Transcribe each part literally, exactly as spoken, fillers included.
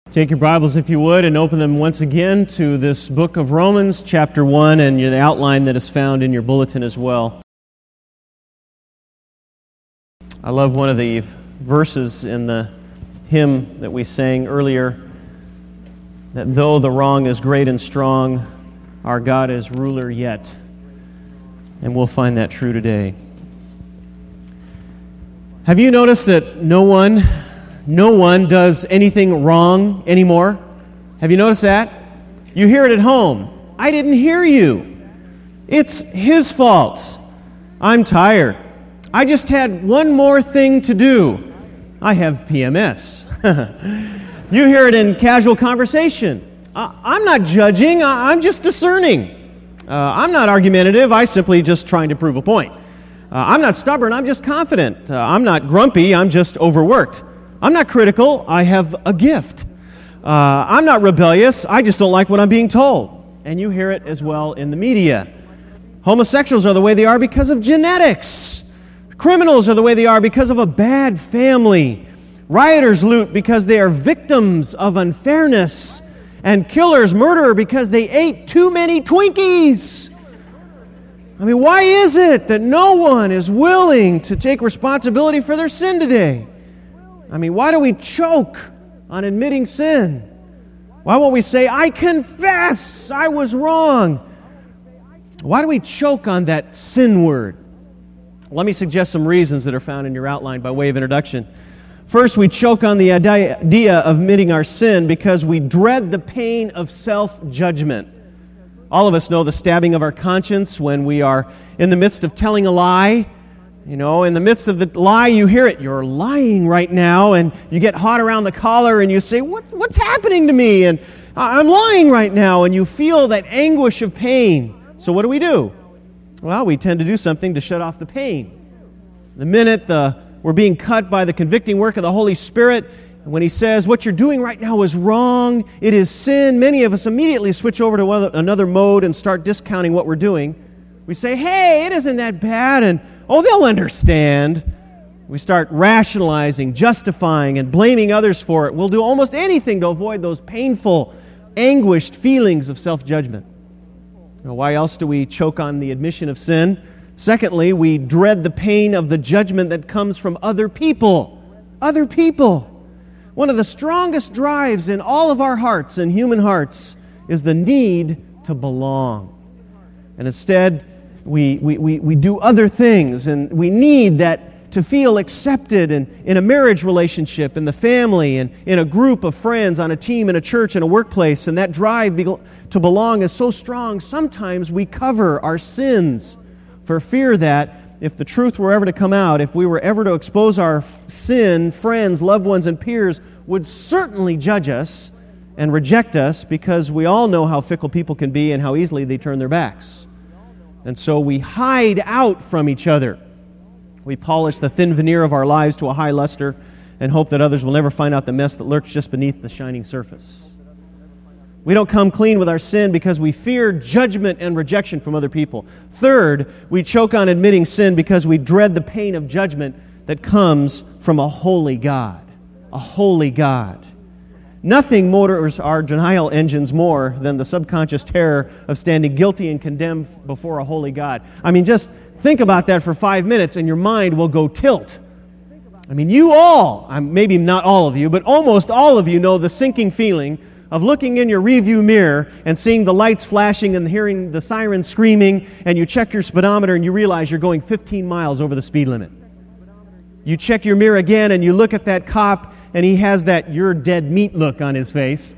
Take your Bibles, if you would, and open them once again to this book of Romans, chapter one, and the outline that is found in your bulletin as well. I love one of the verses in the hymn that we sang earlier, that though the wrong is great and strong, our God is ruler yet. And we'll find that true today. Have you noticed that no one... No one does anything wrong anymore? Have you noticed that? You hear it at home. I didn't hear you. It's his fault. I'm tired. I just had one more thing to do. I have P M S. You hear it in casual conversation. Uh, I'm not judging. I'm just discerning. Uh, I'm not argumentative. I simply just trying to prove a point. Uh, I'm not stubborn. I'm just confident. Uh, I'm not grumpy. I'm just overworked. I'm not critical, I have a gift. Uh, I'm not rebellious, I just don't like what I'm being told. And you hear it as well in the media. Homosexuals are the way they are because of genetics. Criminals are the way they are because of a bad family. Rioters loot because they are victims of unfairness. And killers murder because they ate too many Twinkies. I mean, why is it that no one is willing to take responsibility for their sin today? I mean, why do we choke on admitting sin? Why won't we say, I confess I was wrong? Why do we choke on that sin word? Let me suggest some reasons that are found in your outline by way of introduction. First, we choke on the idea of admitting our sin because we dread the pain of self-judgment. All of us know the stabbing of our conscience when we are in the midst of telling a lie. You know, in the midst of the lie, you hear it. You're lying right now, and you get hot around the collar, and you say, what, what's happening to me? And I'm lying right now, and you feel that anguish of pain. So what do we do? Well, we tend to do something to shut off the pain. The minute the, we're being cut by the convicting work of the Holy Spirit, when He says, what you're doing right now is wrong, it is sin, many of us immediately switch over to another mode and start discounting what we're doing. We say, hey, it isn't that bad, and oh, they'll understand. We start rationalizing, justifying, and blaming others for it. We'll do almost anything to avoid those painful, anguished feelings of self-judgment. Now, why else do we choke on the admission of sin? Secondly, we dread the pain of the judgment that comes from other people. Other people. One of the strongest drives in all of our hearts and human hearts is the need to belong. And instead, We, we, we, we do other things, and we need that to feel accepted in, in a marriage relationship, in the family, and in a group of friends, on a team, in a church, in a workplace. And that drive be, to belong is so strong, sometimes we cover our sins for fear that if the truth were ever to come out, if we were ever to expose our sin, friends, loved ones, and peers would certainly judge us and reject us, because we all know how fickle people can be and how easily they turn their backs. And so we hide out from each other. We polish the thin veneer of our lives to a high luster and hope that others will never find out the mess that lurks just beneath the shining surface. We don't come clean with our sin because we fear judgment and rejection from other people. Third, we choke on admitting sin because we dread the pain of judgment that comes from a holy God. A holy God. Nothing motors our denial engines more than the subconscious terror of standing guilty and condemned before a holy God. I mean, just think about that for five minutes and your mind will go tilt. I mean, you all, maybe not all of you, but almost all of you know the sinking feeling of looking in your rearview mirror and seeing the lights flashing and hearing the siren screaming, and you check your speedometer and you realize you're going fifteen miles over the speed limit. You check your mirror again and you look at that cop and he has that you're dead meat look on his face.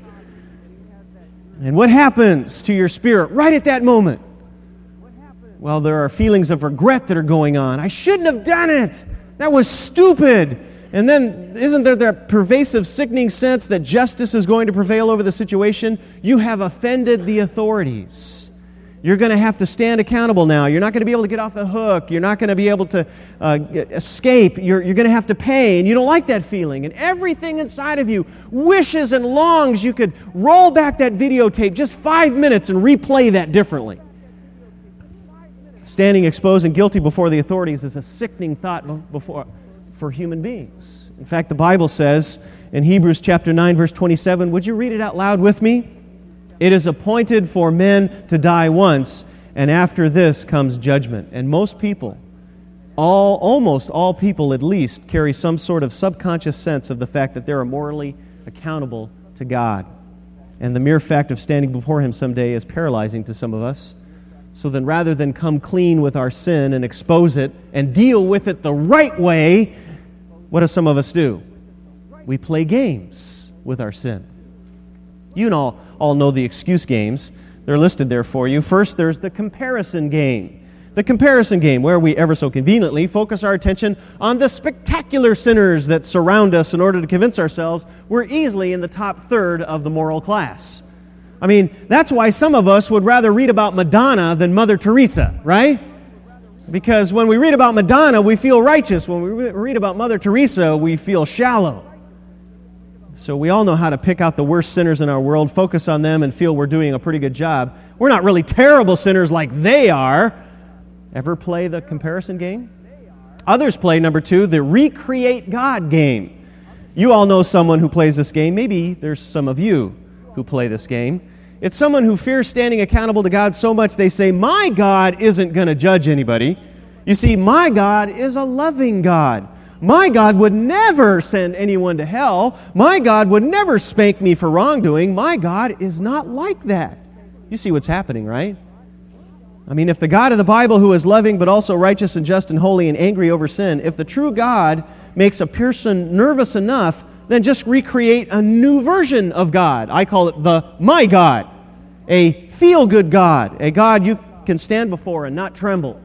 And what happens to your spirit right at that moment? Well, there are feelings of regret that are going on. I shouldn't have done it. That was stupid. And then isn't there that pervasive, sickening sense that justice is going to prevail over the situation? You have offended the authorities. You're going to have to stand accountable now. You're not going to be able to get off the hook. You're not going to be able to uh, escape. You're, you're going to have to pay, and you don't like that feeling. And everything inside of you wishes and longs you could roll back that videotape just five minutes and replay that differently. Standing exposed and guilty before the authorities is a sickening thought before, for human beings. In fact, the Bible says in Hebrews chapter nine, verse twenty-seven, would you read it out loud with me? It is appointed for men to die once, and after this comes judgment. And most people, all almost all people at least, carry some sort of subconscious sense of the fact that they are morally accountable to God. And the mere fact of standing before Him someday is paralyzing to some of us. So then rather than come clean with our sin and expose it and deal with it the right way, what do some of us do? We play games with our sin. You all, all know the excuse games. They're listed there for you. First, there's the comparison game. The comparison game, where we ever so conveniently focus our attention on the spectacular sinners that surround us in order to convince ourselves we're easily in the top third of the moral class. I mean, that's why some of us would rather read about Madonna than Mother Teresa, right? Because when we read about Madonna, we feel righteous. When we read about Mother Teresa, we feel shallow. So we all know how to pick out the worst sinners in our world, focus on them, and feel we're doing a pretty good job. We're not really terrible sinners like they are. Ever play the comparison game? Others play, number two, the recreate God game. You all know someone who plays this game. Maybe there's some of you who play this game. It's someone who fears standing accountable to God so much they say, my God isn't going to judge anybody. You see, my God is a loving God. My God would never send anyone to hell. My God would never spank me for wrongdoing. My God is not like that. You see what's happening, right? I mean, if the God of the Bible, who is loving but also righteous and just and holy and angry over sin, if the true God makes a person nervous enough, then just recreate a new version of God. I call it the my God, a feel-good God, a God you can stand before and not tremble,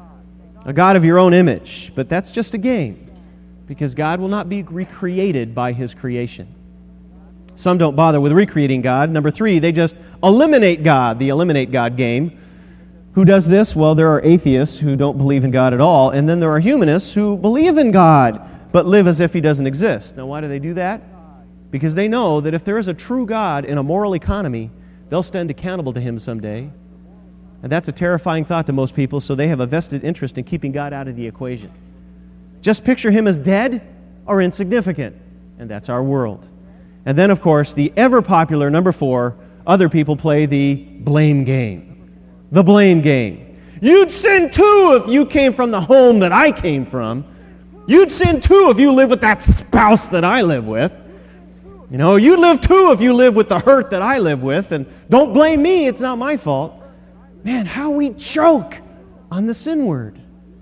a God of your own image. But that's just a game, because God will not be recreated by His creation. Some don't bother with recreating God. Number three, they just eliminate God, the eliminate God game. Who does this? Well, there are atheists who don't believe in God at all, and then there are humanists who believe in God, but live as if He doesn't exist. Now, why do they do that? Because they know that if there is a true God in a moral economy, they'll stand accountable to Him someday. And that's a terrifying thought to most people, so they have a vested interest in keeping God out of the equation. Just picture Him as dead or insignificant, and that's our world. And then, of course, the ever-popular number four, other people play the blame game. The blame game. You'd sin too if you came from the home that I came from. You'd sin too if you live with that spouse that I live with. You know, you'd live too if you live with the hurt that I live with. And don't blame me, it's not my fault. Man, how we choke on the sin word.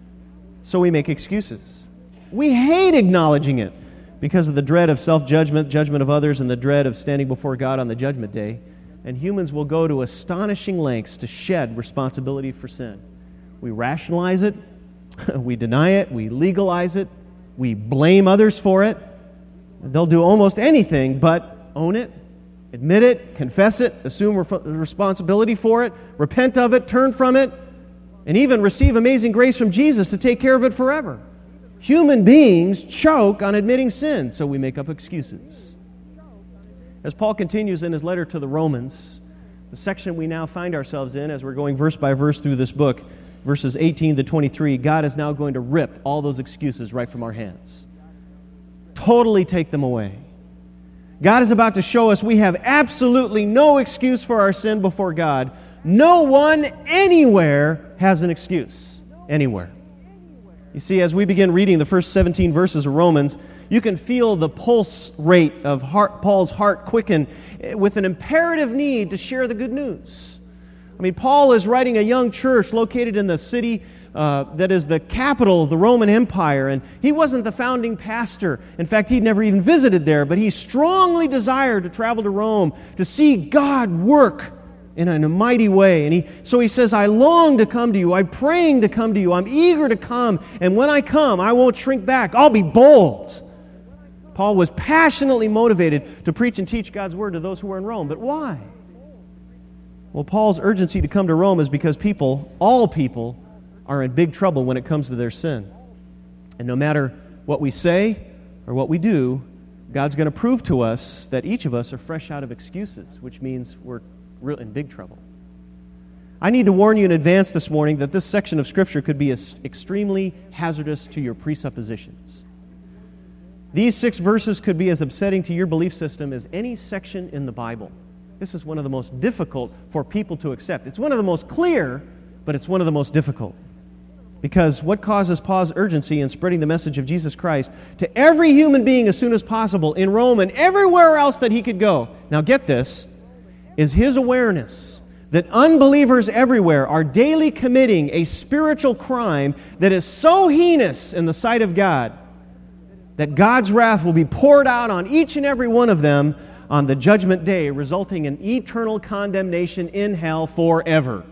So we make excuses. We hate acknowledging it because of the dread of self-judgment, judgment of others, and the dread of standing before God on the judgment day. And humans will go to astonishing lengths to shed responsibility for sin. We rationalize it, we deny it, we legalize it, we blame others for it. They'll do almost anything but own it, admit it, confess it, assume re- responsibility for it, repent of it, turn from it, and even receive amazing grace from Jesus to take care of it forever. Human beings choke on admitting sin, so we make up excuses. As Paul continues in his letter to the Romans, the section we now find ourselves in as we're going verse by verse through this book, verses eighteen to twenty-three, God is now going to rip all those excuses right from our hands. Totally take them away. God is about to show us we have absolutely no excuse for our sin before God. No one anywhere has an excuse. Anywhere. You see, as we begin reading the first seventeen verses of Romans, you can feel the pulse rate of heart, Paul's heart quicken with an imperative need to share the good news. I mean, Paul is writing a young church located in the city uh, that is the capital of the Roman Empire, and he wasn't the founding pastor. In fact, he'd never even visited there, but he strongly desired to travel to Rome to see God work in a, in a mighty way. And he, so he says, I long to come to you. I'm praying to come to you. I'm eager to come. And when I come, I won't shrink back. I'll be bold. Paul was passionately motivated to preach and teach God's word to those who were in Rome. But why? Well, Paul's urgency to come to Rome is because people, all people, are in big trouble when it comes to their sin. And no matter what we say or what we do, God's going to prove to us that each of us are fresh out of excuses, which means we're in big trouble. I need to warn you in advance this morning that this section of Scripture could be extremely hazardous to your presuppositions. These six verses could be as upsetting to your belief system as any section in the Bible. This is one of the most difficult for people to accept. It's one of the most clear, but it's one of the most difficult. Because what causes Paul's urgency in spreading the message of Jesus Christ to every human being as soon as possible in Rome and everywhere else that he could go, now get this, is his awareness that unbelievers everywhere are daily committing a spiritual crime that is so heinous in the sight of God that God's wrath will be poured out on each and every one of them on the judgment day, resulting in eternal condemnation in hell forever.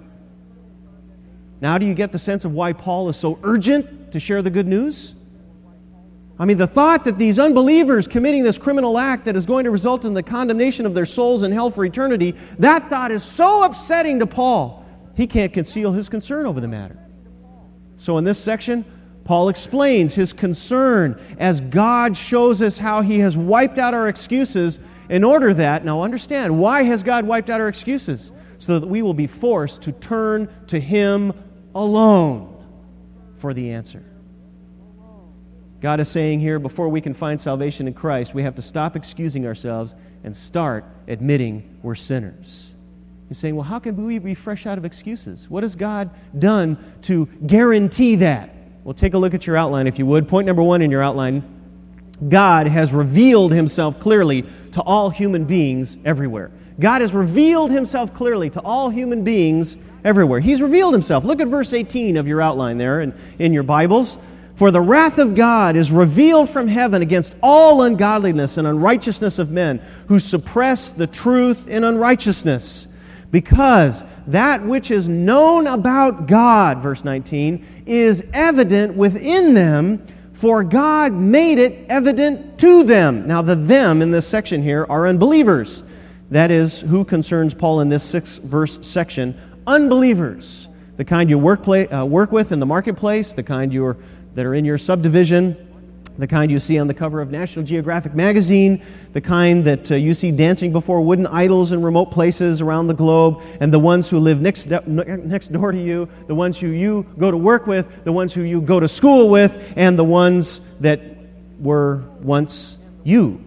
Now, do you get the sense of why Paul is so urgent to share the good news? I mean, the thought that these unbelievers committing this criminal act that is going to result in the condemnation of their souls in hell for eternity, that thought is so upsetting to Paul, he can't conceal his concern over the matter. So in this section, Paul explains his concern as God shows us how he has wiped out our excuses in order that, now understand, why has God wiped out our excuses? So that we will be forced to turn to him alone for the answer. God is saying here, before we can find salvation in Christ, we have to stop excusing ourselves and start admitting we're sinners. He's saying, well, how can we be fresh out of excuses? What has God done to guarantee that? Well, take a look at your outline, if you would. Point number one in your outline, God has revealed himself clearly to all human beings everywhere. God has revealed himself clearly to all human beings everywhere. He's revealed himself. Look at verse eighteen of your outline there in, in your Bibles. For the wrath of God is revealed from heaven against all ungodliness and unrighteousness of men who suppress the truth in unrighteousness. Because that which is known about God, verse nineteen, is evident within them, for God made it evident to them. Now the them in this section here are unbelievers. That is who concerns Paul in this six-verse section. Unbelievers. The kind you work, play, uh, work with in the marketplace, the kind you're, that are in your subdivision, the kind you see on the cover of National Geographic magazine, the kind that uh, you see dancing before wooden idols in remote places around the globe, and the ones who live next, next door to you, the ones who you go to work with, the ones who you go to school with, and the ones that were once you.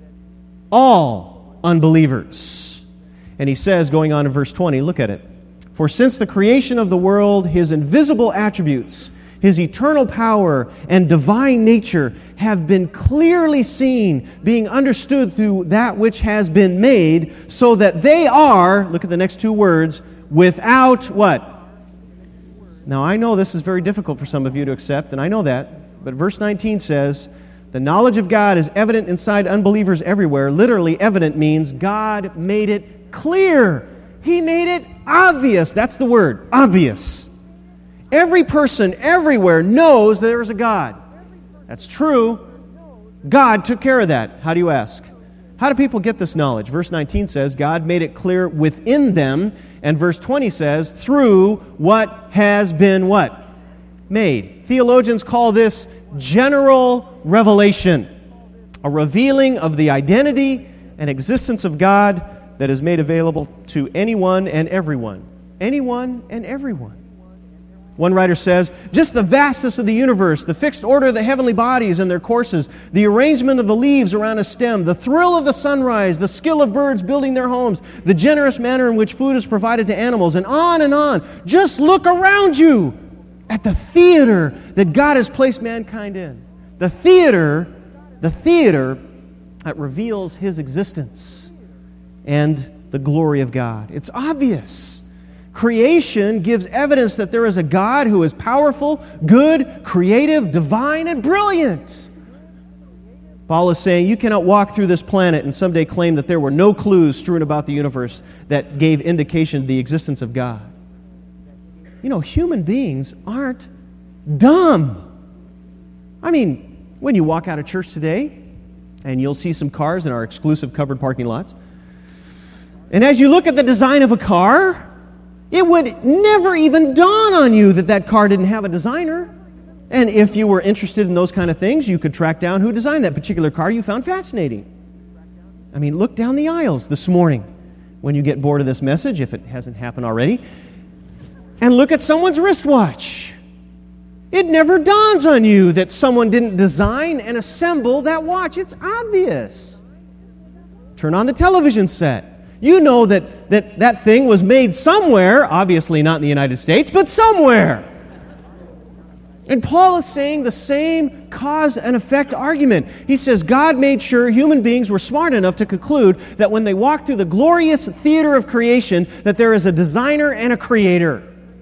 All unbelievers. And he says, going on in verse twenty, look at it. For since the creation of the world, his invisible attributes, his eternal power and divine nature have been clearly seen, being understood through that which has been made, so that they are, look at the next two words, without what? Now I know this is very difficult for some of you to accept, and I know that, but verse nineteen says, the knowledge of God is evident inside unbelievers everywhere. Literally, evident means God made it clear. He made it obvious. That's the word, obvious. Every person everywhere knows there is a God. That's true. God took care of that. How do you ask? How do people get this knowledge? Verse nineteen says, God made it clear within them. And verse twenty says, through what has been what? Made. Theologians call this general revelation, a revealing of the identity and existence of God that is made available to anyone and everyone. Anyone and everyone. One writer says, just the vastness of the universe, the fixed order of the heavenly bodies and their courses, the arrangement of the leaves around a stem, the thrill of the sunrise, the skill of birds building their homes, the generous manner in which food is provided to animals, and on and on. Just look around you at the theater that God has placed mankind in. The theater, the theater that reveals His existence and the glory of God. It's obvious. Creation gives evidence that there is a God who is powerful, good, creative, divine, and brilliant. Paul is saying you cannot walk through this planet and someday claim that there were no clues strewn about the universe that gave indication of the existence of God. You know, human beings aren't dumb. I mean, when you walk out of church today, and you'll see some cars in our exclusive covered parking lots, and as you look at the design of a car, it would never even dawn on you that that car didn't have a designer. And if you were interested in those kind of things, you could track down who designed that particular car you found fascinating. I mean, look down the aisles this morning when you get bored of this message, if it hasn't happened already, and look at someone's wristwatch. It never dawns on you that someone didn't design and assemble that watch. It's obvious. Turn on the television set. You know that that, that thing was made somewhere, obviously not in the United States, but somewhere. And Paul is saying the same cause and effect argument. He says God made sure human beings were smart enough to conclude that when they walk through the glorious theater of creation, that there is a designer and a creator.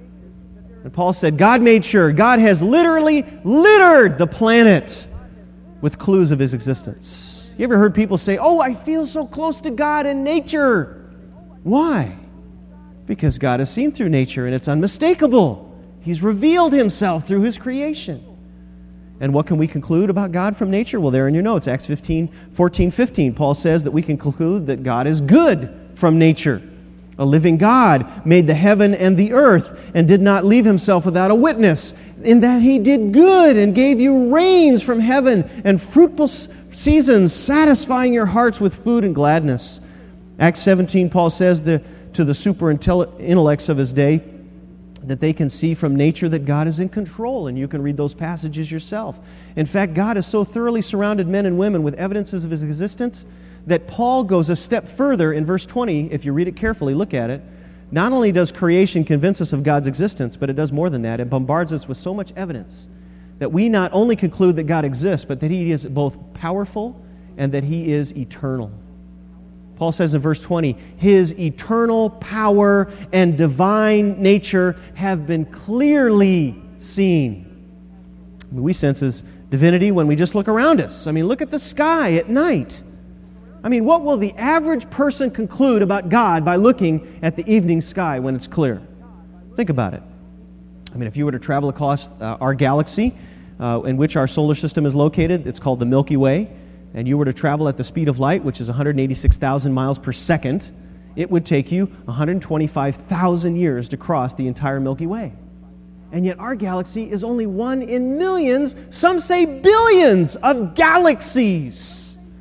And Paul said God made sure. God has literally littered the planet with clues of His existence. You ever heard people say, "Oh, I feel so close to God in nature"? Why? Because God is seen through nature and it's unmistakable. He's revealed Himself through His creation. And what can we conclude about God from nature? Well, there in your notes, Acts fifteen, fourteen, fifteen, Paul says that we can conclude that God is good from nature. A living God made the heaven and the earth and did not leave Himself without a witness, in that He did good and gave you rains from heaven and fruitful seasons, satisfying your hearts with food and gladness. Acts seventeen, Paul says the, to the super intellects of his day that they can see from nature that God is in control, and you can read those passages yourself. In fact, God has so thoroughly surrounded men and women with evidences of His existence that Paul goes a step further in verse twenty. If you read it carefully, look at it. Not only does creation convince us of God's existence, but it does more than that. It bombards us with so much evidence that we not only conclude that God exists, but that He is both powerful and that He is eternal. Paul says in verse twenty, His eternal power and divine nature have been clearly seen. I mean, we sense His divinity when we just look around us. I mean, look at the sky at night. I mean, what will the average person conclude about God by looking at the evening sky when it's clear? Think about it. I mean, if you were to travel across uh, our galaxy uh, in which our solar system is located, it's called the Milky Way, and you were to travel at the speed of light, which is one hundred eighty-six thousand miles per second, it would take you one hundred twenty-five thousand years to cross the entire Milky Way. And yet our galaxy is only one in millions, some say billions of galaxies.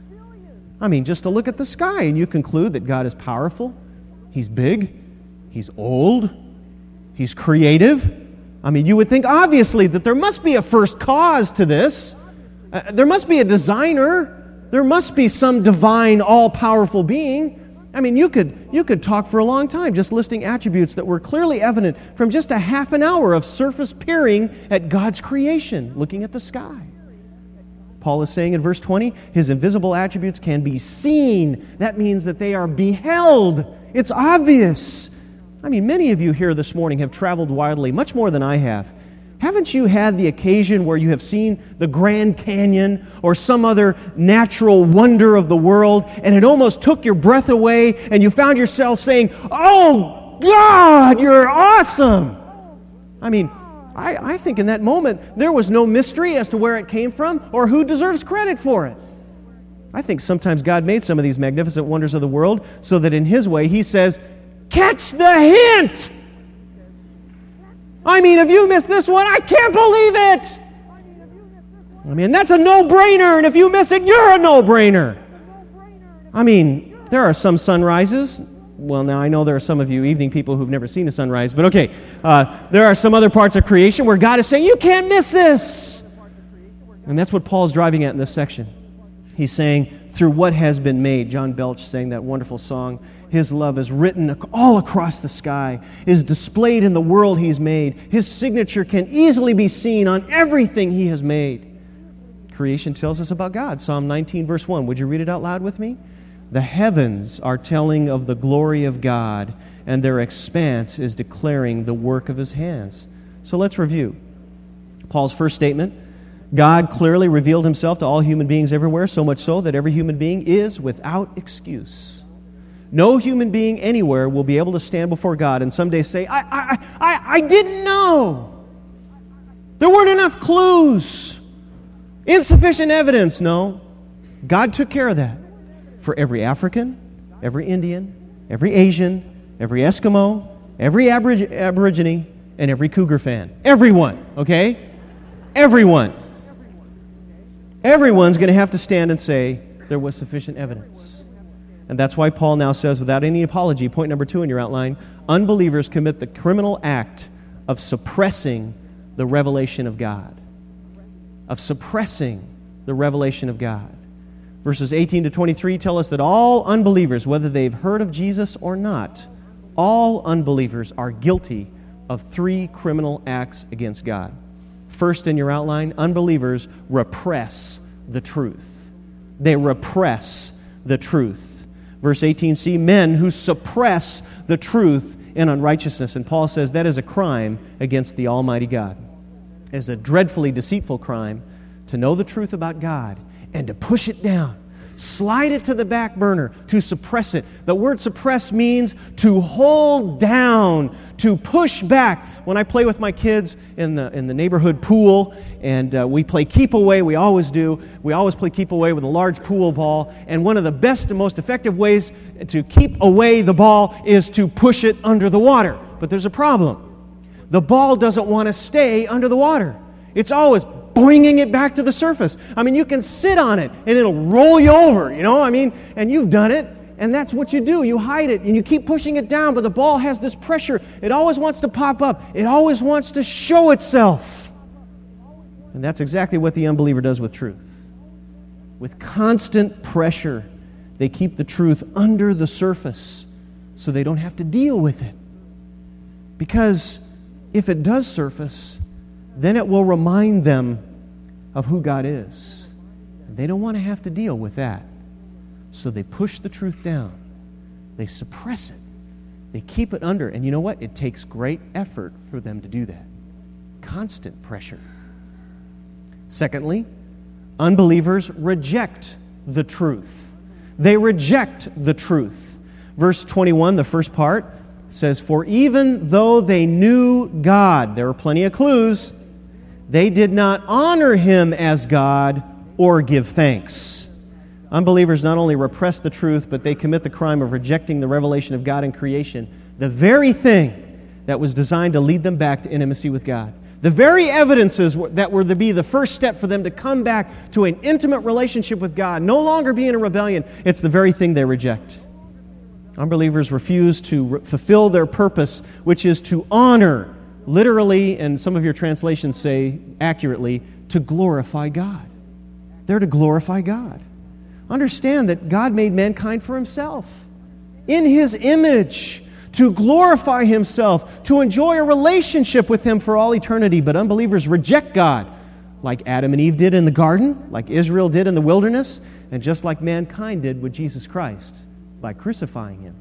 I mean, just to look at the sky and you conclude that God is powerful, He's big, He's old, He's creative. I mean, you would think obviously that there must be a first cause to this. Uh, there must be a designer. There must be some divine, all-powerful being. I mean, you could you could talk for a long time just listing attributes that were clearly evident from just a half an hour of surface peering at God's creation, looking at the sky. Paul is saying in verse twenty, His invisible attributes can be seen. That means that they are beheld. It's obvious. I mean, many of you here this morning have traveled widely, much more than I have. Haven't you had the occasion where you have seen the Grand Canyon or some other natural wonder of the world, and it almost took your breath away, and you found yourself saying, "Oh, God, you're awesome!" I mean, I, I think in that moment, there was no mystery as to where it came from or who deserves credit for it. I think sometimes God made some of these magnificent wonders of the world so that in His way, He says, "Catch the hint!" I mean, if you miss this one, I can't believe it. I mean, that's a no-brainer, and if you miss it, you're a no-brainer. I mean, there are some sunrises. Well, now I know there are some of you evening people who've never seen a sunrise, but okay. Uh, there are some other parts of creation where God is saying, you can't miss this. And that's what Paul's driving at in this section. He's saying, through what has been made. John Belch sang that wonderful song, His love is written all across the sky, is displayed in the world He's made. His signature can easily be seen on everything He has made. Creation tells us about God. Psalm nineteen, verse one. Would you read it out loud with me? The heavens are telling of the glory of God, and their expanse is declaring the work of His hands. So let's review. Paul's first statement, God clearly revealed Himself to all human beings everywhere, so much so that every human being is without excuse. No human being anywhere will be able to stand before God and someday say, I, I, I, I didn't know. There weren't enough clues. Insufficient evidence. No. God took care of that for every African, every Indian, every Asian, every Eskimo, every Aborig- Aborigine, and every Cougar fan. Everyone, okay? Everyone. Everyone's going to have to stand and say there was sufficient evidence. And that's why Paul now says, without any apology, point number two in your outline, unbelievers commit the criminal act of suppressing the revelation of God, of suppressing the revelation of God. Verses eighteen to twenty-three tell us that all unbelievers, whether they've heard of Jesus or not, all unbelievers are guilty of three criminal acts against God. First, in your outline, unbelievers repress the truth. They repress the truth. Verse eighteen c, men who suppress the truth in unrighteousness. And Paul says that is a crime against the Almighty God. It is a dreadfully deceitful crime to know the truth about God and to push it down, slide it to the back burner, to suppress it. The word suppress means to hold down, to push back. When I play with my kids in the in the neighborhood pool, and uh, we play keep away, we always do. We always play keep away with a large pool ball. And one of the best and most effective ways to keep away the ball is to push it under the water. But there's a problem. The ball doesn't want to stay under the water. It's always bringing it back to the surface. I mean, you can sit on it and it'll roll you over, you know, I mean, and you've done it, and that's what you do. You hide it and you keep pushing it down, but the ball has this pressure. It always wants to pop up. It always wants to show itself. And that's exactly what the unbeliever does with truth. With constant pressure, they keep the truth under the surface so they don't have to deal with it. Because if it does surface, then it will remind them of who God is. And they don't want to have to deal with that. So they push the truth down. They suppress it. They keep it under. And you know what? It takes great effort for them to do that. Constant pressure. Secondly, unbelievers reject the truth. They reject the truth. Verse twenty-one, the first part, says, "For even though they knew God," there were plenty of clues, "they did not honor Him as God or give thanks." Unbelievers not only repress the truth, but they commit the crime of rejecting the revelation of God in creation, the very thing that was designed to lead them back to intimacy with God. The very evidences that were to be the first step for them to come back to an intimate relationship with God, no longer be in a rebellion, it's the very thing they reject. Unbelievers refuse to re- fulfill their purpose, which is to honor, literally, and some of your translations say accurately, to glorify God. They're to glorify God. Understand that God made mankind for Himself, in His image, to glorify Himself, to enjoy a relationship with Him for all eternity. But unbelievers reject God, like Adam and Eve did in the garden, like Israel did in the wilderness, and just like mankind did with Jesus Christ, by crucifying Him.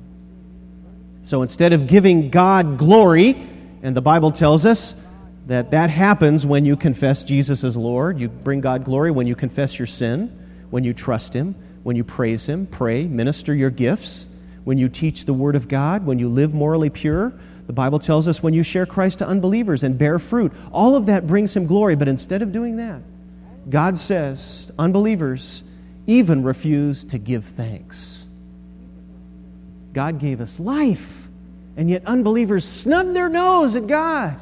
So instead of giving God glory, and the Bible tells us that that happens when you confess Jesus as Lord, you bring God glory when you confess your sin, when you trust Him, when you praise Him, pray, minister your gifts, when you teach the Word of God, when you live morally pure. The Bible tells us when you share Christ to unbelievers and bear fruit. All of that brings Him glory, but instead of doing that, God says unbelievers even refuse to give thanks. God gave us life, and yet unbelievers snub their nose at God.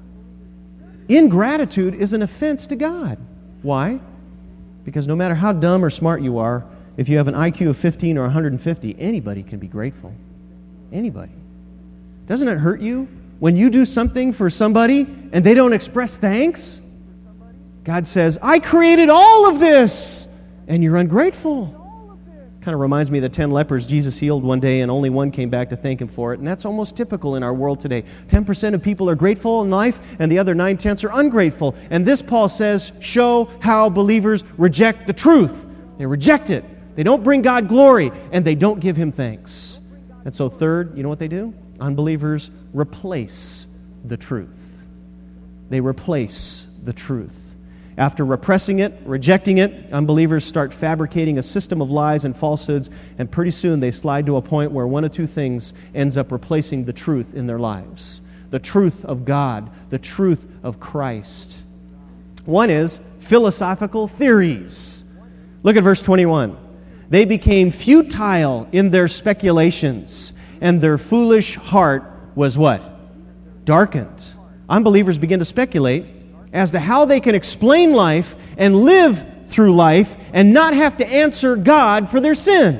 Ingratitude is an offense to God. Why? Because no matter how dumb or smart you are, if you have an I Q of fifteen or one hundred fifty, anybody can be grateful. Anybody. Doesn't it hurt you when you do something for somebody and they don't express thanks? God says, I created all of this, and you're ungrateful. Kind of reminds me of the ten lepers Jesus healed one day, and only one came back to thank Him for it. And that's almost typical in our world today. ten percent of people are grateful in life, and the other nine-tenths are ungrateful. And this, Paul says, show how believers reject the truth. They reject it. They don't bring God glory, and they don't give Him thanks. And so third, you know what they do? Unbelievers replace the truth. They replace the truth. After repressing it, rejecting it, unbelievers start fabricating a system of lies and falsehoods, and pretty soon they slide to a point where one of two things ends up replacing the truth in their lives. The truth of God, the truth of Christ. One is philosophical theories. Look at verse twenty-one. They became futile in their speculations, and their foolish heart was what? Darkened. Unbelievers begin to speculate as to how they can explain life and live through life and not have to answer God for their sin.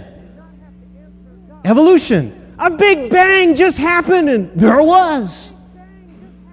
Evolution. A big bang just happened and there it was.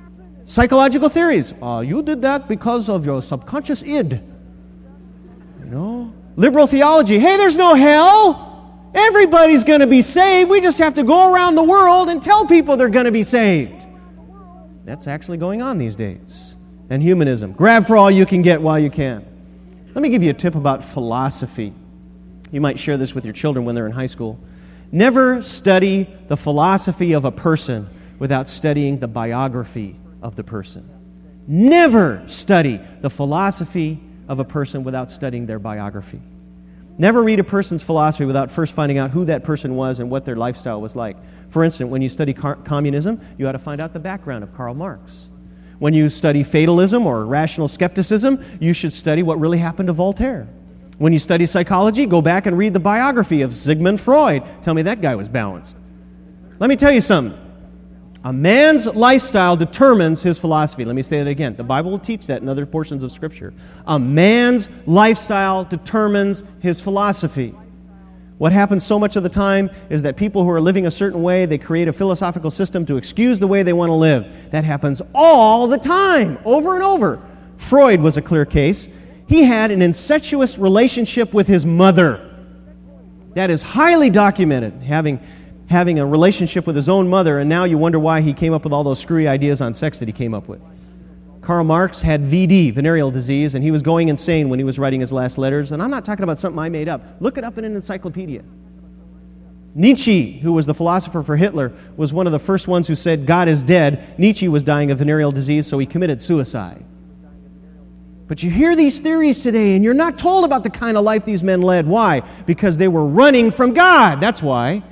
Psychological theories. Uh, you did that because of your subconscious id. You know? Liberal theology. Hey, there's no hell. Everybody's going to be saved. We just have to go around the world and tell people they're going to be saved. That's actually going on these days. And humanism. Grab for all you can get while you can. Let me give you a tip about philosophy. You might share this with your children when they're in high school. Never study the philosophy of a person without studying the biography of the person. Never study the philosophy of a person without studying their biography. Never read a person's philosophy without first finding out who that person was and what their lifestyle was like. For instance, when you study car- communism, you ought to find out the background of Karl Marx. When you study fatalism or rational skepticism, you should study what really happened to Voltaire. When you study psychology, go back and read the biography of Sigmund Freud. Tell me that guy was balanced. Let me tell you something. A man's lifestyle determines his philosophy. Let me say that again. The Bible will teach that in other portions of Scripture. A man's lifestyle determines his philosophy. What happens so much of the time is that people who are living a certain way, they create a philosophical system to excuse the way they want to live. That happens all the time, over and over. Freud was a clear case. He had an incestuous relationship with his mother. That is highly documented, having having a relationship with his own mother, and now you wonder why he came up with all those screwy ideas on sex that he came up with. Karl Marx had V D, venereal disease, and he was going insane when he was writing his last letters, and I'm not talking about something I made up. Look it up in an encyclopedia. Nietzsche, who was the philosopher for Hitler, was one of the first ones who said God is dead. Nietzsche was dying of venereal disease, so he committed suicide. But you hear these theories today, and you're not told about the kind of life these men led. Why? Because they were running from God. That's why.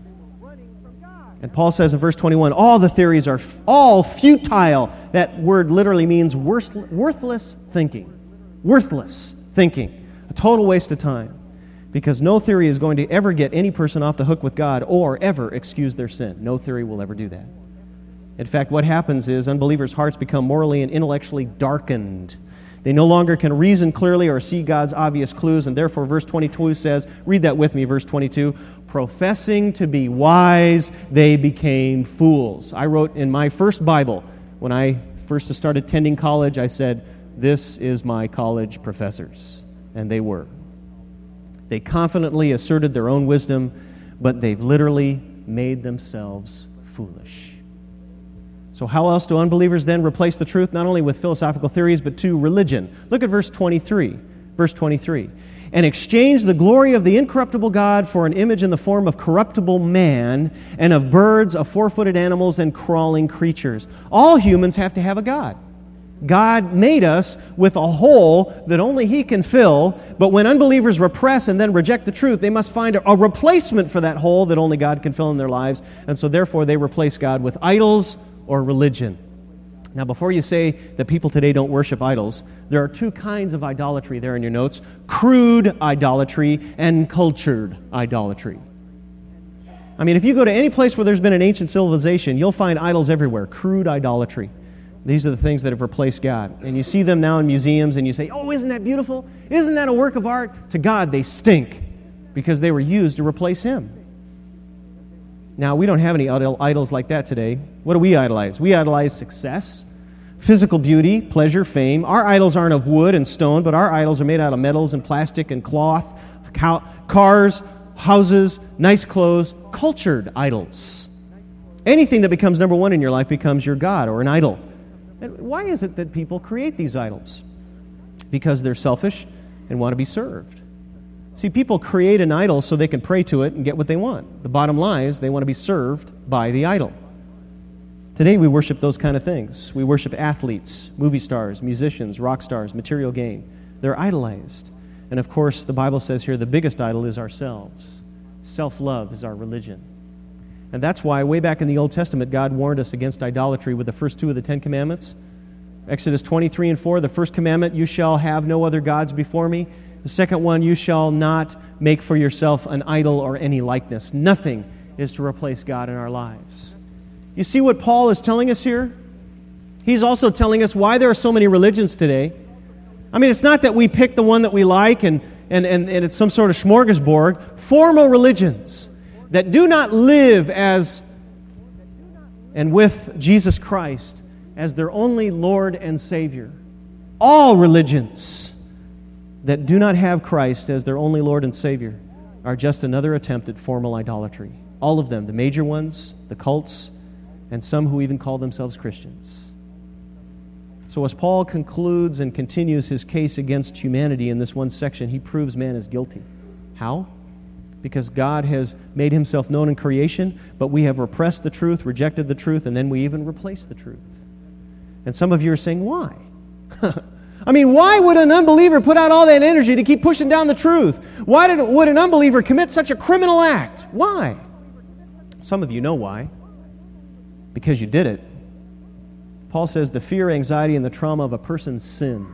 And Paul says in verse twenty-one, all the theories are f- all futile. That word literally means worth- worthless thinking. Worthless thinking. A total waste of time. Because no theory is going to ever get any person off the hook with God or ever excuse their sin. No theory will ever do that. In fact, what happens is unbelievers' hearts become morally and intellectually darkened. They no longer can reason clearly or see God's obvious clues, and therefore verse twenty-two says, read that with me, verse twenty-two, professing to be wise, they became fools. I wrote in my first Bible, when I first started attending college, I said, this is my college professors. And they were. They confidently asserted their own wisdom, but they've literally made themselves foolish. So how else do unbelievers then replace the truth, not only with philosophical theories, but to religion? Look at verse twenty-three. Verse twenty-three. And exchange the glory of the incorruptible God for an image in the form of corruptible man, and of birds, of four-footed animals, and crawling creatures. All humans have to have a God. God made us with a hole that only He can fill, but when unbelievers repress and then reject the truth, they must find a replacement for that hole that only God can fill in their lives, and so therefore they replace God with idols or religion. Now, before you say that people today don't worship idols, there are two kinds of idolatry there in your notes: crude idolatry and cultured idolatry. I mean, if you go to any place where there's been an ancient civilization, you'll find idols everywhere. Crude idolatry. These are the things that have replaced God. And you see them now in museums, and you say, oh, isn't that beautiful? Isn't that a work of art? To God, they stink because they were used to replace Him. Now, we don't have any idol, idols like that today. What do we idolize? We idolize success, physical beauty, pleasure, fame. Our idols aren't of wood and stone, but our idols are made out of metals and plastic and cloth, cars, houses, nice clothes, cultured idols. Anything that becomes number one in your life becomes your God or an idol. And why is it that people create these idols? Because they're selfish and want to be served. See, people create an idol so they can pray to it and get what they want. The bottom line is they want to be served by the idol. Today we worship those kind of things. We worship athletes, movie stars, musicians, rock stars, material gain. They're idolized. And of course, the Bible says here the biggest idol is ourselves. Self-love is our religion. And that's why way back in the Old Testament, God warned us against idolatry with the first two of the Ten Commandments. Exodus twenty-three and four, the first commandment, you shall have no other gods before me. The second one, you shall not make for yourself an idol or any likeness. Nothing is to replace God in our lives. You see what Paul is telling us here? He's also telling us why there are so many religions today. I mean, it's not that we pick the one that we like and, and, and, and it's some sort of smorgasbord. Formal religions that do not live as and with Jesus Christ as their only Lord and Savior. All religions that do not have Christ as their only Lord and Savior are just another attempt at formal idolatry. All of them, the major ones, the cults, and some who even call themselves Christians. So as Paul concludes and continues his case against humanity in this one section, he proves man is guilty. How? Because God has made himself known in creation, but we have repressed the truth, rejected the truth, and then we even replaced the truth. And some of you are saying, why? I mean, why would an unbeliever put out all that energy to keep pushing down the truth? Why did, would an unbeliever commit such a criminal act? Why? Some of you know why. Because you did it. Paul says the fear, anxiety, and the trauma of a person's sin.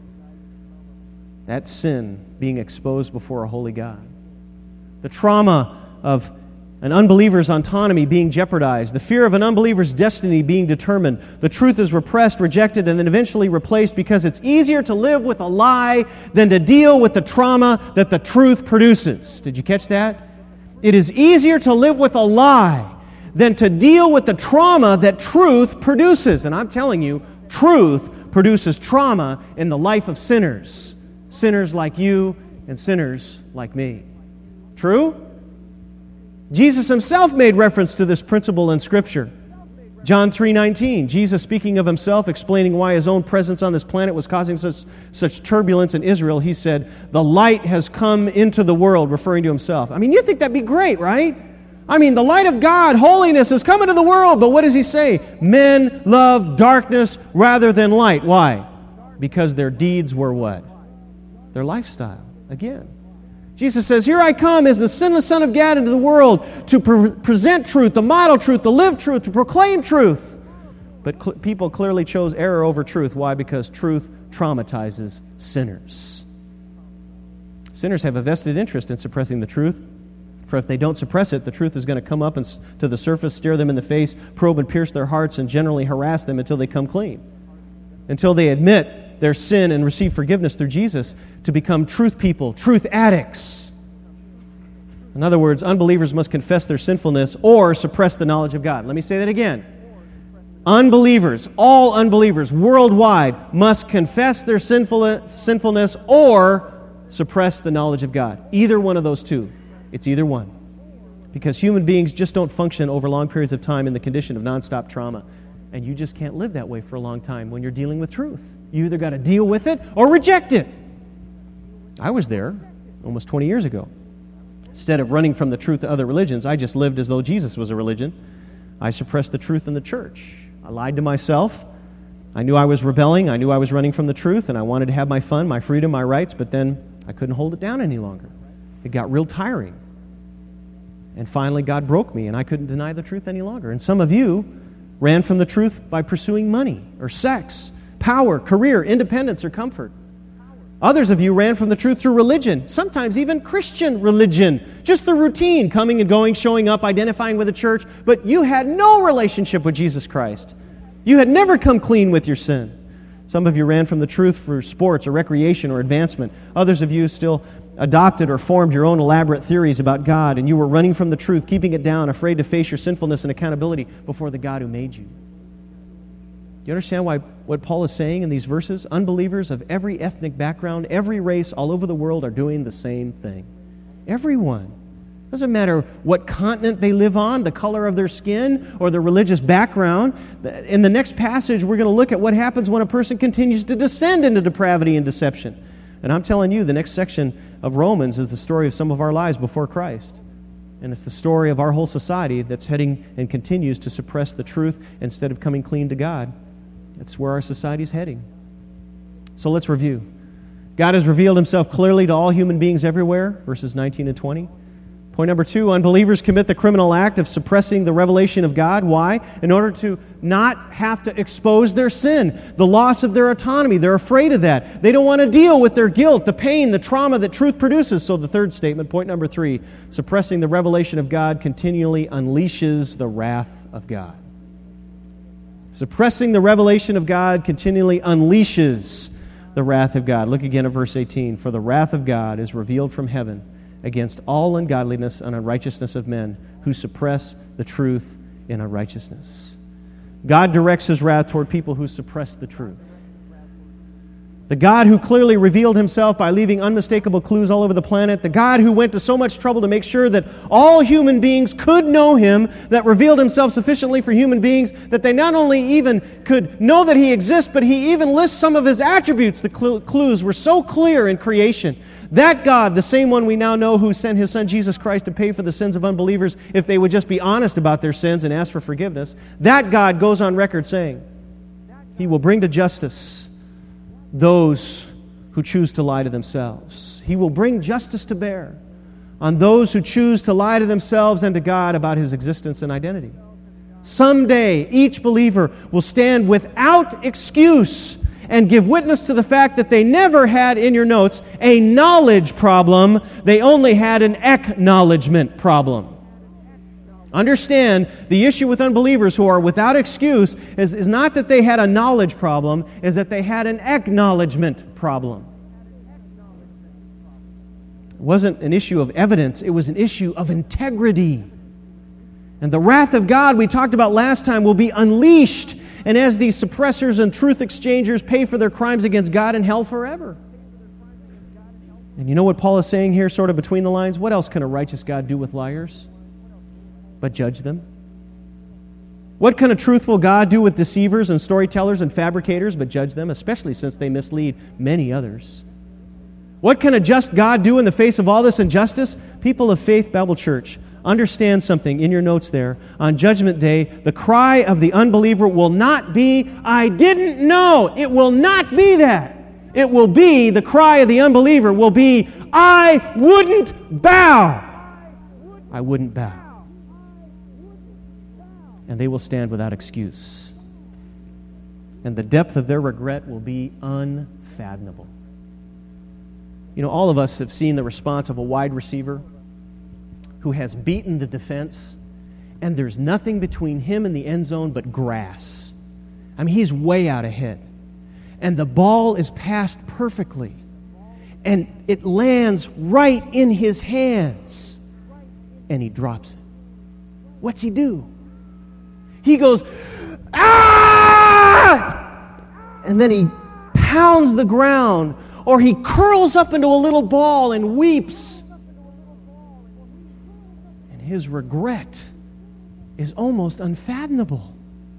That sin being exposed before a holy God. The trauma of an unbeliever's autonomy being jeopardized. The fear of an unbeliever's destiny being determined. The truth is repressed, rejected, and then eventually replaced because it's easier to live with a lie than to deal with the trauma that the truth produces. Did you catch that? It is easier to live with a lie than to deal with the trauma that truth produces. And I'm telling you, truth produces trauma in the life of sinners. Sinners like you and sinners like me. True? Jesus himself made reference to this principle in Scripture. John three nineteen, Jesus speaking of himself, explaining why his own presence on this planet was causing such, such turbulence in Israel, he said, "The light has come into the world," referring to himself. I mean, you'd think that'd be great, right? I mean, the light of God, holiness, has come into the world. But what does he say? Men love darkness rather than light. Why? Because their deeds were what? Their lifestyle. Again. Jesus says, "Here I come as the sinless Son of God into the world to pre- present truth, to model truth, to live truth, to proclaim truth." But cl- people clearly chose error over truth. Why? Because truth traumatizes sinners. Sinners have a vested interest in suppressing the truth. For if they don't suppress it, the truth is going to come up and s- to the surface, stare them in the face, probe and pierce their hearts, and generally harass them until they come clean. Until they admit their sin and receive forgiveness through Jesus to become truth people, truth addicts. In other words, unbelievers must confess their sinfulness or suppress the knowledge of God. Let me say that again. Unbelievers, all unbelievers worldwide must confess their sinful, sinfulness or suppress the knowledge of God. Either one of those two. It's either one. Because human beings just don't function over long periods of time in the condition of nonstop trauma. And you just can't live that way for a long time when you're dealing with truth. You either got to deal with it or reject it. I was there almost twenty years ago. Instead of running from the truth to other religions, I just lived as though Jesus was a religion. I suppressed the truth in the church. I lied to myself. I knew I was rebelling. I knew I was running from the truth, and I wanted to have my fun, my freedom, my rights, but then I couldn't hold it down any longer. It got real tiring. And finally, God broke me, and I couldn't deny the truth any longer. And some of you ran from the truth by pursuing money or sex, power, career, independence, or comfort. Others of you ran from the truth through religion, sometimes even Christian religion. Just the routine, coming and going, showing up, identifying with the church, but you had no relationship with Jesus Christ. You had never come clean with your sin. Some of you ran from the truth for sports or recreation or advancement. Others of you still adopted or formed your own elaborate theories about God, and you were running from the truth, keeping it down, afraid to face your sinfulness and accountability before the God who made you. Do you understand why what Paul is saying in these verses? Unbelievers of every ethnic background, every race all over the world are doing the same thing. Everyone. Doesn't matter what continent they live on, the color of their skin, or their religious background. In the next passage, we're going to look at what happens when a person continues to descend into depravity and deception. And I'm telling you, the next section of Romans is the story of some of our lives before Christ. And it's the story of our whole society that's heading and continues to suppress the truth instead of coming clean to God. That's where our society is heading. So let's review. God has revealed himself clearly to all human beings everywhere, verses nineteen and twenty. Point number two, unbelievers commit the criminal act of suppressing the revelation of God. Why? In order to not have to expose their sin, the loss of their autonomy. They're afraid of that. They don't want to deal with their guilt, the pain, the trauma that truth produces. So the third statement, point number three, suppressing the revelation of God continually unleashes the wrath of God. Suppressing the revelation of God continually unleashes the wrath of God. Look again at verse eighteen. For the wrath of God is revealed from heaven against all ungodliness and unrighteousness of men who suppress the truth in unrighteousness. God directs His wrath toward people who suppress the truth. The God who clearly revealed Himself by leaving unmistakable clues all over the planet, the God who went to so much trouble to make sure that all human beings could know Him, that revealed Himself sufficiently for human beings, that they not only even could know that He exists, but He even lists some of His attributes. The cl- clues were so clear in creation. That God, the same one we now know who sent His Son Jesus Christ to pay for the sins of unbelievers if they would just be honest about their sins and ask for forgiveness, that God goes on record saying, He will bring to justice those who choose to lie to themselves. He will bring justice to bear on those who choose to lie to themselves and to God about His existence and identity. Someday, each believer will stand without excuse and give witness to the fact that they never had, in your notes, a knowledge problem. They only had an acknowledgement problem. Understand, the issue with unbelievers who are without excuse is, is not that they had a knowledge problem, is that they had an acknowledgement problem. It wasn't an issue of evidence, it was an issue of integrity. And the wrath of God we talked about last time will be unleashed, and as these suppressors and truth exchangers pay for their crimes against God in hell forever. And you know what Paul is saying here, sort of between the lines? What else can a righteous God do with liars but judge them? What can a truthful God do with deceivers and storytellers and fabricators but judge them, especially since they mislead many others? What can a just God do in the face of all this injustice? People of Faith Bible Church, understand something in your notes there. On Judgment Day, the cry of the unbeliever will not be, I didn't know. It will not be that. It will be, the cry of the unbeliever will be, I wouldn't bow. I wouldn't bow. And they will stand without excuse. And the depth of their regret will be unfathomable. You know, all of us have seen the response of a wide receiver who has beaten the defense, and there's nothing between him and the end zone but grass. I mean, he's way out ahead. And the ball is passed perfectly. And it lands right in his hands. And he drops it. What's he do? He goes, ah! And then he pounds the ground, or he curls up into a little ball and weeps. And his regret is almost unfathomable.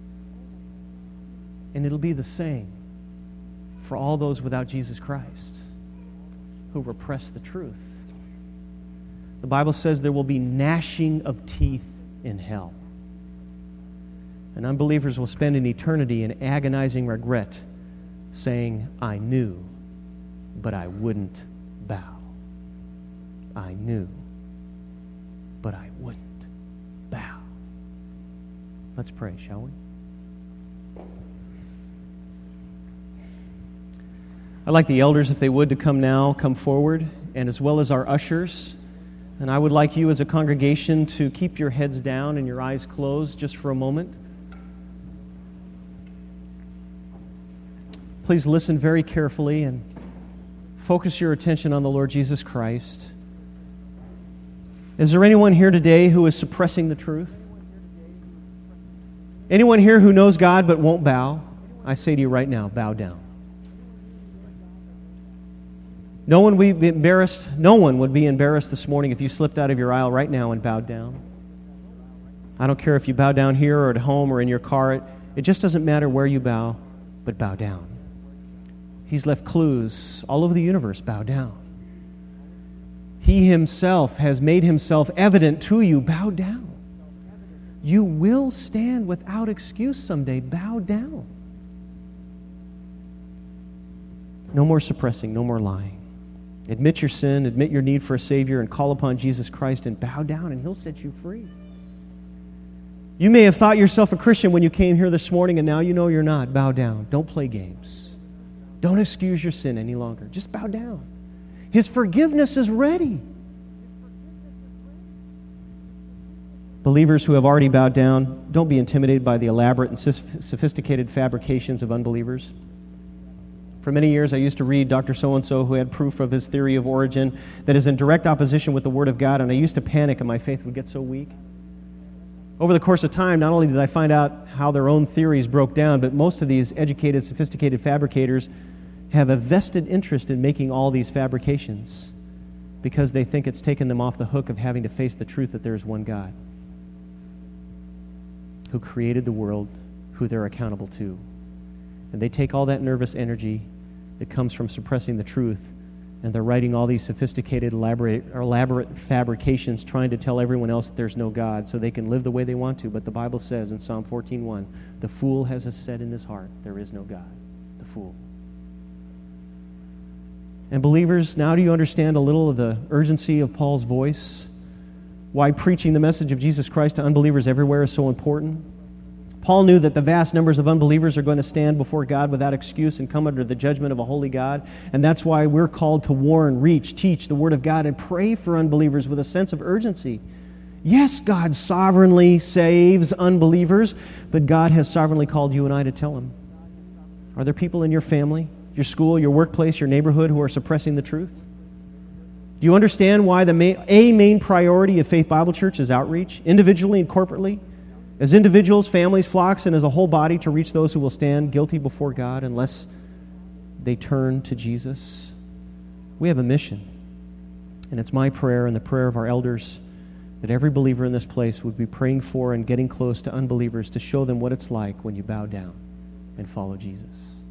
And it'll be the same for all those without Jesus Christ who repress the truth. The Bible says there will be gnashing of teeth in hell. And unbelievers will spend an eternity in agonizing regret, saying, I knew, but I wouldn't bow. I knew, but I wouldn't bow. Let's pray, shall we? I'd like the elders, if they would, to come now, come forward, and as well as our ushers. And I would like you as a congregation to keep your heads down and your eyes closed just for a moment. Please listen very carefully and focus your attention on the Lord Jesus Christ. Is there anyone here today who is suppressing the truth? Anyone here who knows God but won't bow? I say to you right now, bow down. No one would be embarrassed. No one would be embarrassed this morning if you slipped out of your aisle right now and bowed down. I don't care if you bow down here or at home or in your car. It, it just doesn't matter where you bow, but bow down. He's left clues all over the universe. Bow down. He Himself has made Himself evident to you. Bow down. You will stand without excuse someday. Bow down. No more suppressing, no more lying. Admit your sin, admit your need for a Savior, and call upon Jesus Christ and bow down, and He'll set you free. You may have thought yourself a Christian when you came here this morning, and now you know you're not. Bow down. Don't play games. Don't excuse your sin any longer. Just bow down. His forgiveness is ready. Believers who have already bowed down, don't be intimidated by the elaborate and sophisticated fabrications of unbelievers. For many years, I used to read Doctor So-and-so who had proof of his theory of origin that is in direct opposition with the Word of God, and I used to panic and my faith would get so weak. Over the course of time, not only did I find out how their own theories broke down, but most of these educated, sophisticated fabricators have a vested interest in making all these fabrications because they think it's taken them off the hook of having to face the truth that there is one God who created the world, who they're accountable to. And they take all that nervous energy that comes from suppressing the truth, and they're writing all these sophisticated, elaborate, elaborate fabrications trying to tell everyone else that there's no God so they can live the way they want to. But the Bible says in Psalm fourteen one, the fool has said in his heart, there is no God. The fool. And believers, now do you understand a little of the urgency of Paul's voice? Why preaching the message of Jesus Christ to unbelievers everywhere is so important? Paul knew that the vast numbers of unbelievers are going to stand before God without excuse and come under the judgment of a holy God. And that's why we're called to warn, reach, teach the Word of God, and pray for unbelievers with a sense of urgency. Yes, God sovereignly saves unbelievers, but God has sovereignly called you and I to tell them. Are there people in your family, your school, your workplace, your neighborhood who are suppressing the truth? Do you understand why the main, a main priority of Faith Bible Church is outreach, individually and corporately? As individuals, families, flocks, and as a whole body to reach those who will stand guilty before God unless they turn to Jesus. We have a mission. And it's my prayer and the prayer of our elders that every believer in this place would be praying for and getting close to unbelievers to show them what it's like when you bow down and follow Jesus.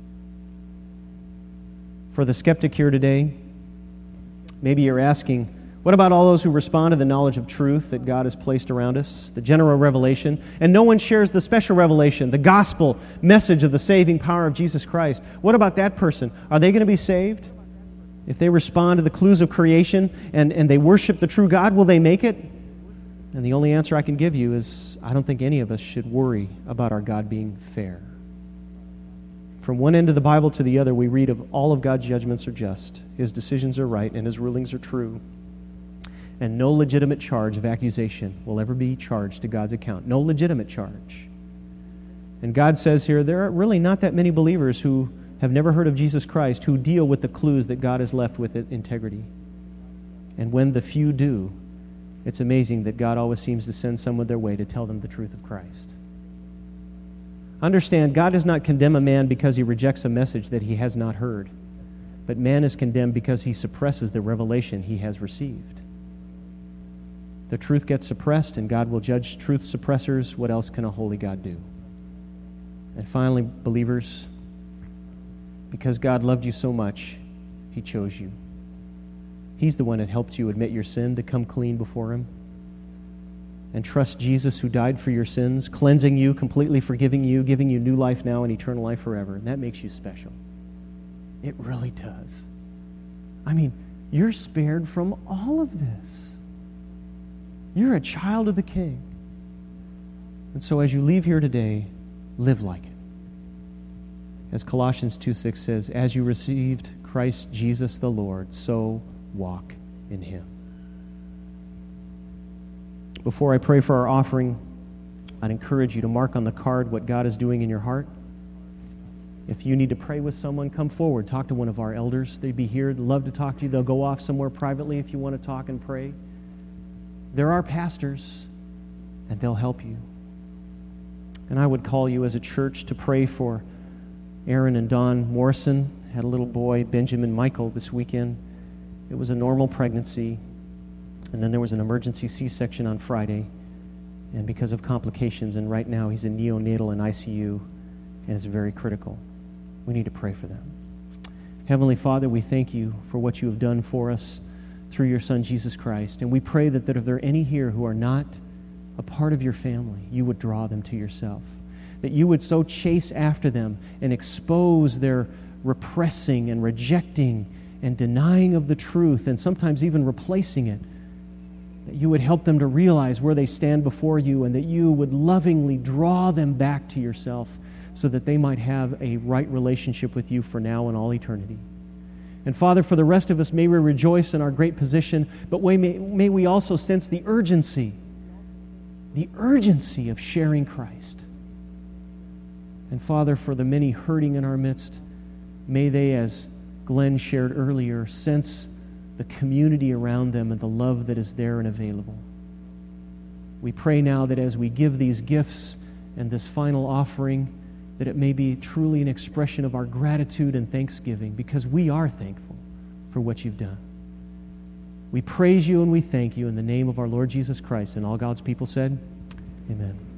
For the skeptic here today, maybe you're asking, what about all those who respond to the knowledge of truth that God has placed around us, the general revelation, and no one shares the special revelation, the gospel message of the saving power of Jesus Christ? What about that person? Are they going to be saved? If they respond to the clues of creation and, and they worship the true God, will they make it? And the only answer I can give you is, I don't think any of us should worry about our God being fair. From one end of the Bible to the other, we read of all of God's judgments are just, His decisions are right, and His rulings are true. And no legitimate charge of accusation will ever be charged to God's account. No legitimate charge. And God says here, there are really not that many believers who have never heard of Jesus Christ who deal with the clues that God has left with integrity. And when the few do, it's amazing that God always seems to send someone their way to tell them the truth of Christ. Understand, God does not condemn a man because he rejects a message that he has not heard. But man is condemned because he suppresses the revelation he has received. The truth gets suppressed, and God will judge truth suppressors. What else can a holy God do? And finally, believers, because God loved you so much, He chose you. He's the one that helped you admit your sin, to come clean before Him, and trust Jesus who died for your sins, cleansing you, completely forgiving you, giving you new life now and eternal life forever. And that makes you special. It really does. I mean, you're spared from all of this. You're a child of the King. And so as you leave here today, live like it. As Colossians two six says, as you received Christ Jesus the Lord, so walk in Him. Before I pray for our offering, I'd encourage you to mark on the card what God is doing in your heart. If you need to pray with someone, come forward. Talk to one of our elders. They'd be here. They'd love to talk to you. They'll go off somewhere privately if you want to talk and pray. There are pastors, and they'll help you. And I would call you as a church to pray for Aaron and Dawn Morrison. Had a little boy, Benjamin Michael, this weekend. It was a normal pregnancy, and then there was an emergency C-section on Friday, and because of complications, and right now he's in neonatal and I C U, and it's very critical. We need to pray for them. Heavenly Father, we thank you for what you have done for us through your Son, Jesus Christ. And we pray that, that if there are any here who are not a part of your family, you would draw them to yourself. That you would so chase after them and expose their repressing and rejecting and denying of the truth, and sometimes even replacing it. That you would help them to realize where they stand before you, and that you would lovingly draw them back to yourself so that they might have a right relationship with you for now and all eternity. And Father, for the rest of us, may we rejoice in our great position, but may, may we also sense the urgency, the urgency of sharing Christ. And Father, for the many hurting in our midst, may they, as Glenn shared earlier, sense the community around them and the love that is there and available. We pray now that as we give these gifts and this final offering, that it may be truly an expression of our gratitude and thanksgiving, because we are thankful for what you've done. We praise you and we thank you in the name of our Lord Jesus Christ. And all God's people said, amen.